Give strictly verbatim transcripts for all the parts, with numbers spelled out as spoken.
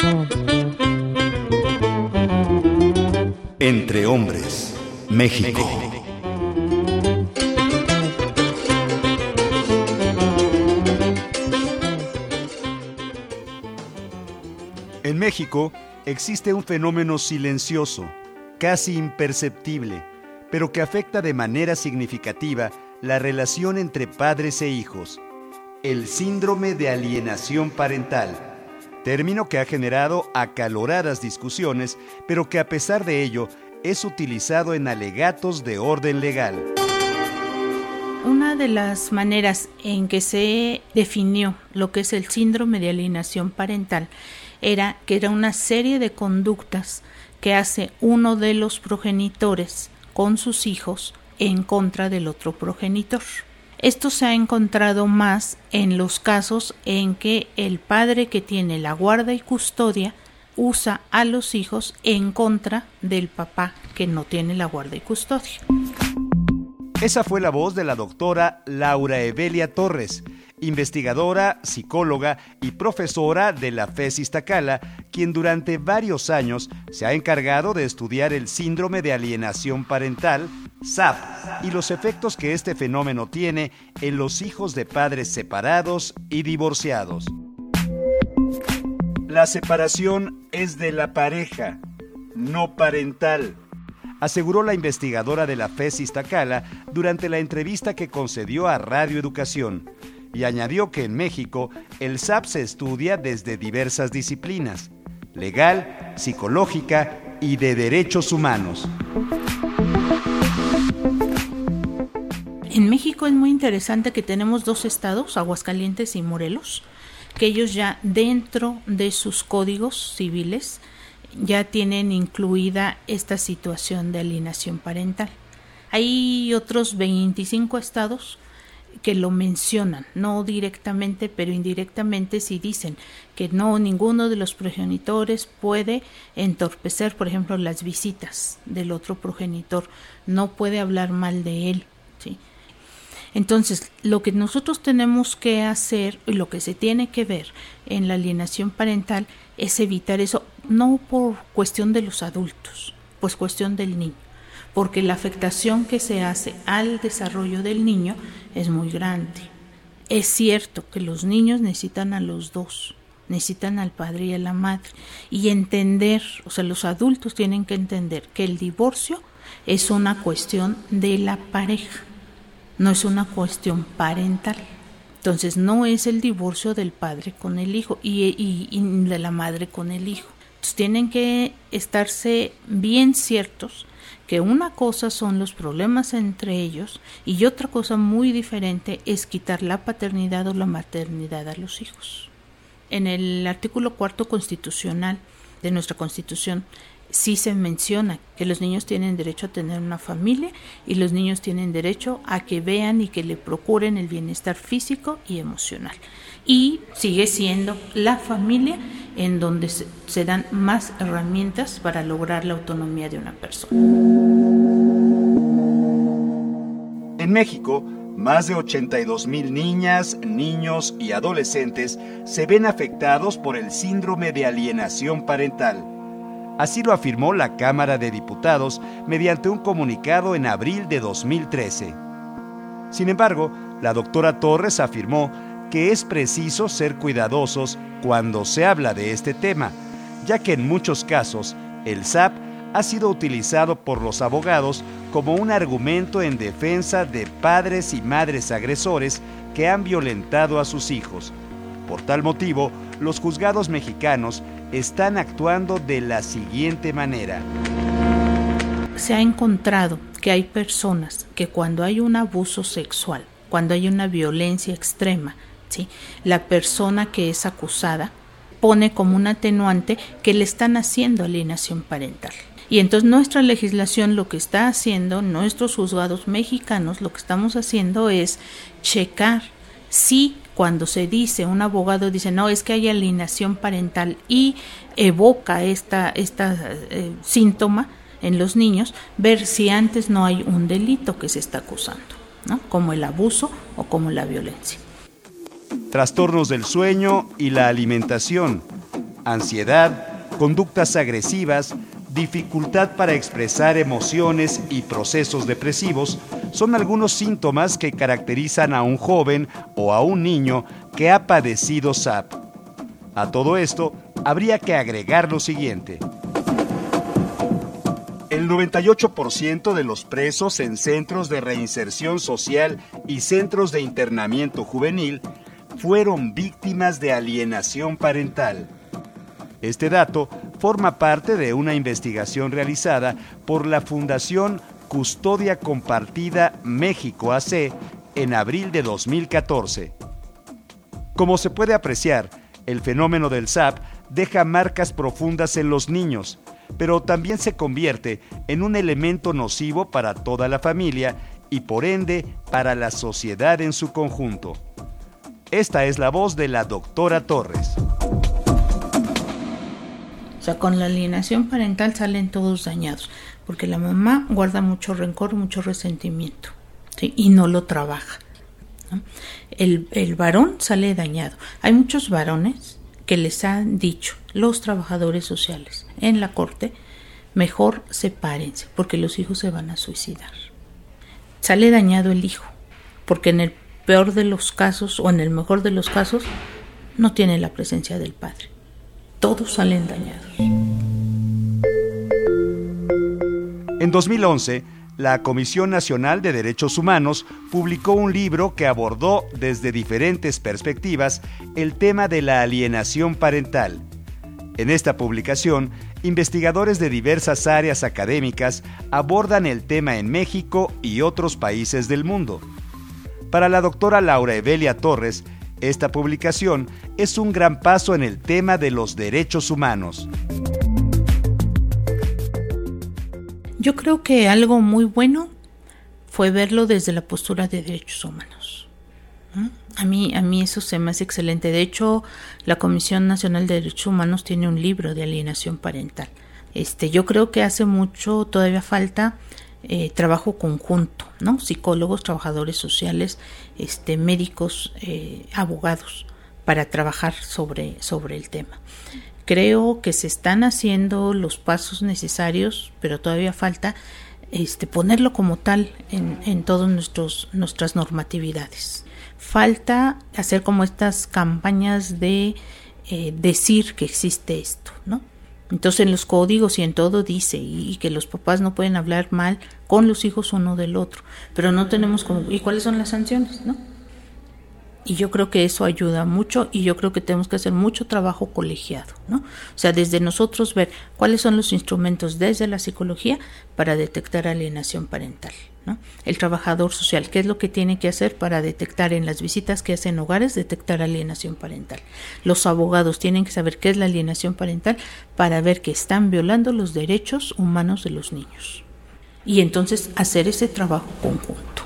Entre hombres, México. En México existe un fenómeno silencioso, casi imperceptible, pero que afecta de manera significativa la relación entre padres e hijos: el síndrome de alienación parental. Término que ha generado acaloradas discusiones, pero que a pesar de ello es utilizado en alegatos de orden legal. Una de las maneras en que se definió lo que es el síndrome de alienación parental era que era una serie de conductas que hace uno de los progenitores con sus hijos en contra del otro progenitor. Esto se ha encontrado más en los casos en que el padre que tiene la guarda y custodia usa a los hijos en contra del papá que no tiene la guarda y custodia. Esa fue la voz de la doctora Laura Evelia Torres, investigadora, psicóloga y profesora de la F E S Iztacala, quien durante varios años se ha encargado de estudiar el síndrome de alienación parental, S A P, y los efectos que este fenómeno tiene en los hijos de padres separados y divorciados. La separación es de la pareja, no parental, aseguró la investigadora de la F E S Iztacala durante la entrevista que concedió a Radio Educación, y añadió que en México el S A P se estudia desde diversas disciplinas: legal, psicológica y de derechos humanos. En México es muy interesante que tenemos dos estados, Aguascalientes y Morelos, que ellos ya dentro de sus códigos civiles ya tienen incluida esta situación de alienación parental. Hay otros veinticinco estados que lo mencionan, no directamente, pero indirectamente sí dicen que no, ninguno de los progenitores puede entorpecer, por ejemplo, las visitas del otro progenitor, no puede hablar mal de él, ¿sí? Entonces, lo que nosotros tenemos que hacer y lo que se tiene que ver en la alienación parental es evitar eso, no por cuestión de los adultos, pues cuestión del niño, porque la afectación que se hace al desarrollo del niño es muy grande. Es cierto que los niños necesitan a los dos, necesitan al padre y a la madre, y entender, o sea, los adultos tienen que entender que el divorcio es una cuestión de la pareja, no es una cuestión parental. Entonces no es el divorcio del padre con el hijo y, y, y de la madre con el hijo. Entonces tienen que estarse bien ciertos que una cosa son los problemas entre ellos y otra cosa muy diferente es quitar la paternidad o la maternidad a los hijos. En el artículo cuarto constitucional de nuestra Constitución sí se menciona que los niños tienen derecho a tener una familia y los niños tienen derecho a que vean y que le procuren el bienestar físico y emocional. Y sigue siendo la familia en donde se, se dan más herramientas para lograr la autonomía de una persona. En México, más de ochenta y dos mil niñas, niños y adolescentes se ven afectados por el síndrome de alienación parental. Así lo afirmó la Cámara de Diputados mediante un comunicado en abril de dos mil trece. Sin embargo, la doctora Torres afirmó que es preciso ser cuidadosos cuando se habla de este tema, ya que en muchos casos el S A P ha sido utilizado por los abogados como un argumento en defensa de padres y madres agresores que han violentado a sus hijos. Por tal motivo, los juzgados mexicanos están actuando de la siguiente manera. Se ha encontrado que hay personas que cuando hay un abuso sexual, cuando hay una violencia extrema, ¿sí?, la persona que es acusada pone como un atenuante que le están haciendo alienación parental. Y entonces nuestra legislación lo que está haciendo, nuestros juzgados mexicanos lo que estamos haciendo es checar si cuando se dice, un abogado dice, no, es que hay alienación parental y evoca esta, esta eh, síntoma en los niños, ver si antes no hay un delito que se está acusando, ¿no?, como el abuso o como la violencia. Trastornos del sueño y la alimentación, Ansiedad, conductas agresivas, dificultad para expresar emociones y procesos depresivos son algunos síntomas que caracterizan a un joven o a un niño que ha padecido S A P. A todo esto, habría que agregar lo siguiente. El noventa y ocho por ciento de los presos en centros de reinserción social y centros de internamiento juvenil fueron víctimas de alienación parental. Este dato forma parte de una investigación realizada por la Fundación Custodia Compartida México A C en abril de dos mil catorce. Como se puede apreciar, el fenómeno del S A P deja marcas profundas en los niños, pero también se convierte en un elemento nocivo para toda la familia y por ende para la sociedad en su conjunto. Esta es la voz de la doctora Torres. O sea, con la alienación parental salen todos dañados, porque la mamá guarda mucho rencor, mucho resentimiento, ¿sí? Y no lo trabaja, ¿no? El, el varón sale dañado. Hay muchos varones que les han dicho los trabajadores sociales en la corte, mejor sepárense, porque los hijos se van a suicidar. Sale dañado el hijo, porque en el peor de los casos, o en el mejor de los casos, no tiene la presencia del padre. Todos salen dañados. En dos mil once, la Comisión Nacional de Derechos Humanos publicó un libro que abordó desde diferentes perspectivas el tema de la alienación parental. En esta publicación, investigadores de diversas áreas académicas abordan el tema en México y otros países del mundo. Para la doctora Laura Evelia Torres, esta publicación es un gran paso en el tema de los derechos humanos. Yo creo que algo muy bueno fue verlo desde la postura de derechos humanos. ¿Mm? A mí, a mí eso se me hace excelente. De hecho, la Comisión Nacional de Derechos Humanos tiene un libro de alienación parental. Este, yo creo que hace mucho, todavía falta eh, trabajo conjunto, ¿no? Psicólogos, trabajadores sociales, este, médicos, eh, abogados, para trabajar sobre, sobre el tema. Creo que se están haciendo los pasos necesarios, pero todavía falta este, ponerlo como tal en, en todas nuestras normatividades. Falta hacer como estas campañas de eh, decir que existe esto, ¿no? Entonces en los códigos y en todo dice y, y que los papás no pueden hablar mal con los hijos uno del otro, pero no tenemos como, ¿y cuáles son las sanciones, no? Y yo creo que eso ayuda mucho y yo creo que tenemos que hacer mucho trabajo colegiado, ¿no? O sea, desde nosotros ver cuáles son los instrumentos desde la psicología para detectar alienación parental, ¿no? El trabajador social, ¿qué es lo que tiene que hacer para detectar en las visitas que hacen hogares, detectar alienación parental? Los abogados tienen que saber qué es la alienación parental para ver que están violando los derechos humanos de los niños. Y entonces hacer ese trabajo conjunto.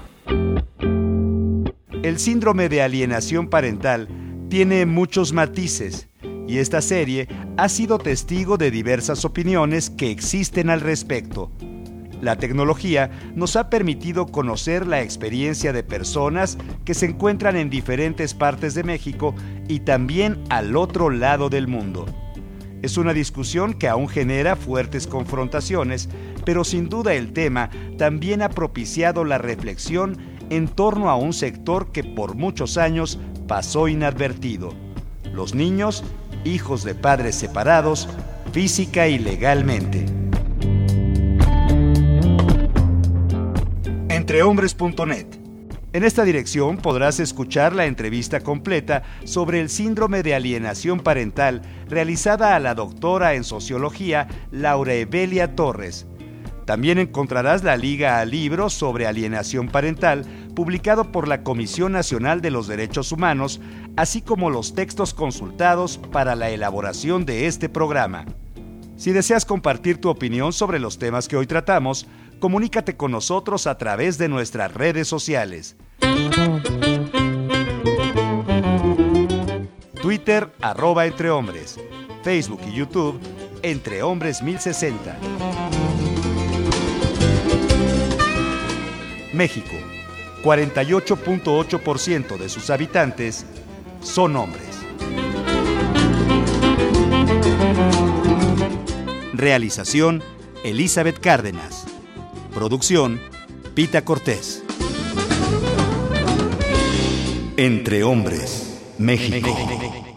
El síndrome de alienación parental tiene muchos matices y esta serie ha sido testigo de diversas opiniones que existen al respecto. La tecnología nos ha permitido conocer la experiencia de personas que se encuentran en diferentes partes de México y también al otro lado del mundo. Es una discusión que aún genera fuertes confrontaciones, pero sin duda el tema también ha propiciado la reflexión en torno a un sector que por muchos años pasó inadvertido: los niños, hijos de padres separados, física y legalmente. entrehombres punto net. En esta dirección podrás escuchar la entrevista completa sobre el síndrome de alienación parental realizada a la doctora en sociología Laura Evelia Torres. También encontrarás la liga al libro sobre alienación parental, publicado por la Comisión Nacional de los Derechos Humanos, así como los textos consultados para la elaboración de este programa. Si deseas compartir tu opinión sobre los temas que hoy tratamos, comunícate con nosotros a través de nuestras redes sociales. Twitter, arroba entrehombres. Facebook y YouTube, entrehombres mil sesenta. México, cuarenta y ocho punto ocho por ciento de sus habitantes son hombres. Realización, Elizabeth Cárdenas. Producción, Pita Cortés. Entre Hombres, México.